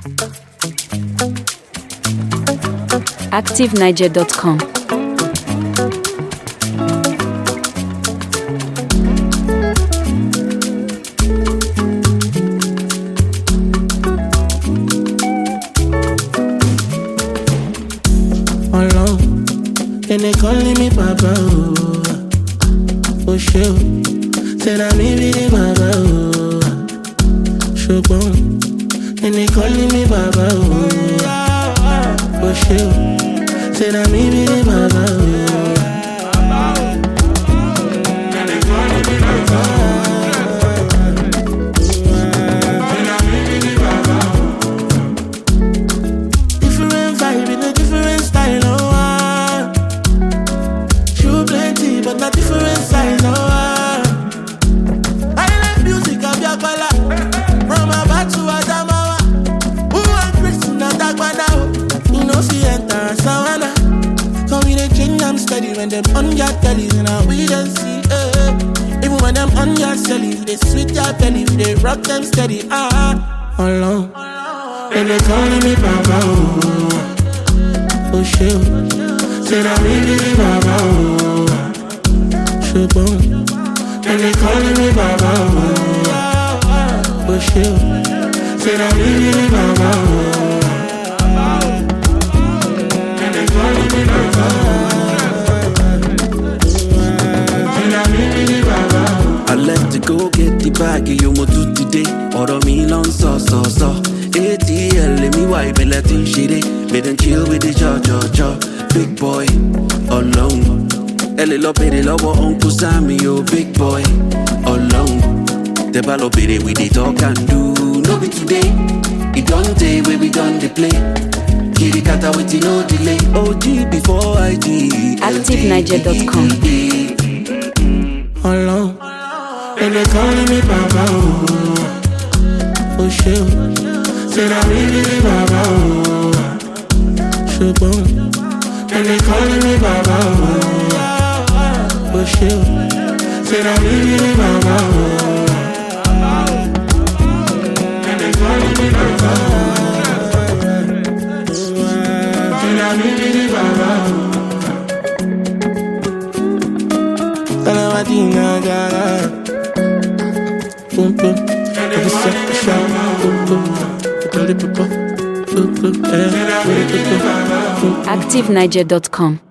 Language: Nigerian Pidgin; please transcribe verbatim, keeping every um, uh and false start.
active niger dot com. Alone, and they calling me Papa, oh, for sure. Said I'm maybe the Baba, oh, sure, and they calling me Baba, oh, for sure. Said I'm maybe the Baba, oh, and they calling me Baba, said I'm maybe the Baba. Different vibe in a different style, oh. But not different size, no. I like music of your color. From a bat to a damawa. Who want Christian and Dagwana? You know, see, enter Savannah. So we they change, I'm steady. When them on your telly, and now we don't see, eh. Even when them on your celly, they sweet your belly, they rock them steady, ah. Alone. And they calling me Papa, oh. Oh, shit. Said I'm really Baba, oh. And they calling me Baba, oh, oh shit. Said I'm really Baba, oh. And they calling me Baba, said I'm really Baba. I left to go get the bag, you mo do today. Oro mi long so so so. A T L, let me wipe and let him shit it. Made them chill with the jaw jaw jaw. Big boy, alone. Elle lọ bèrè lọ́wọ́ Uncle Sammy, oh big boy, alone. Tẹ́ bá lọ bèrè we dey talk and do. No be today, it don't day where we done dey play. Kirikata wetin no delay. O G before I G. active niger dot com. Alone, and they calling me Baba, oh, oh shit. Said I'm really Baba, oh, shit, and they calling me Baba, oh. Oh shit, said I'm really Baba, oh. And they calling me Baba, said I'm really Baba, oh. Salamadina Jara, boom boom, every second shot, boom boom, boom boom, boom boom, active niger dot com.